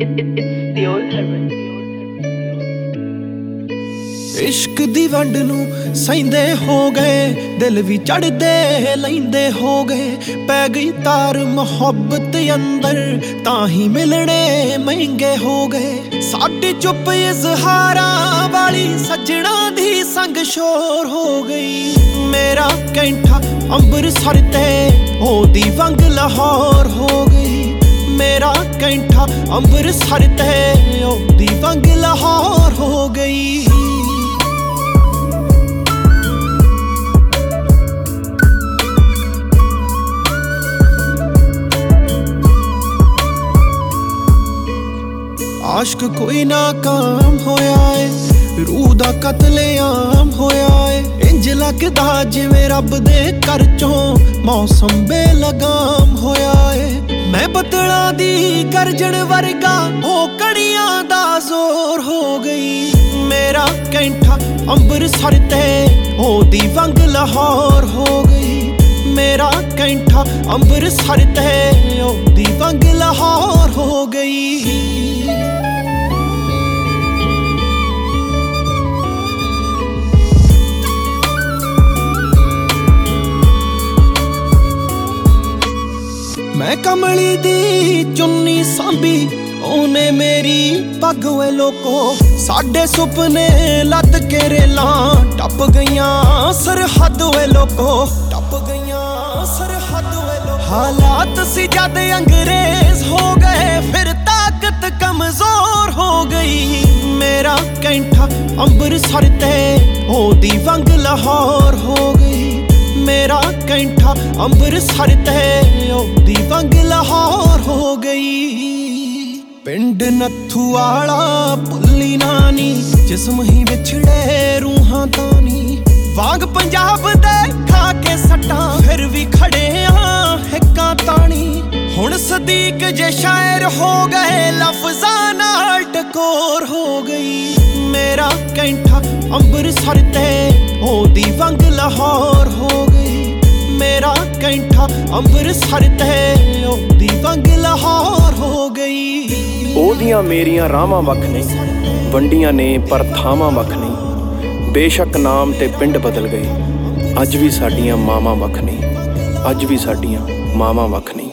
It's the old heaven. इश्क दी वंड नूं सहिंदे हो गए, दिल भी चढ़दे लैंदे हो गए। पै गई तार मुहब्बत अंदर, ताही मिलने महंगे हो गए। साडी चुप इजहारां वाली सजना दी संग शोर हो गई। मेरा कैंठा अंबरसर ते ओदी वंग लाहौर हो गई। मेरा कैंठा अंबरसर ते ओदी वंग लाहौर हो गई। आश्क कोई नाकाम होया है, रूह दा कतलेआम होया है। इंज लगदा जिवें रब दे घर चों मौसम बेलगाम होया है। मैं बदलां दी गर्जन वर्गा ओ कड़ियां दा जोर हो गई। मेरा कैंठा अंबरसर ते ओदी वंग लाहौर हो गई। मेरा कैंठा अंबरसर ते ओदी वंग लाहौर हो गई। मैं कमली दी चुन्नी सांभी, ओने मेरी पग वे लोको। साडे सुपने लद के रेलां टप गईयां सरहद वे लोको। टप गईयां सरहद वे लोको। हालात सी जद अंग्रेज हो गए, फिर ताकत कमजोर हो गई। मेरा कैंठा अंबरसर ते ओदी वंग लाहौर हो गई। मेरा कैंठा अंबरसर ते ओदी वंग लाहौर हो गई। पिंड नत्थू आला भुल्ली नानी, जिस्म ही विछड़े रूहां तानी। वांग पंजाब दे खा के सट्टां, फिर भी खड़े हां हिक्कां तानी। हुण सदीक जे शायर हो गए, लफ्ज़ां नाल टकोर हो गई। मेरा कैंठा अंबरसर ते ओदी वंग लाहौर हो गई। मेरा कैंठा अंबरसर ते ओदी वंग लाहौर हो गई। ओदियां मेरियां रावां वख नहीं, वंडियां ने पर थावां वख नहीं। बेशक नाम ते पिंड बदल गए, अज भी साडियां मावां वख नहीं। अज भी साडियां मावां वख नहीं।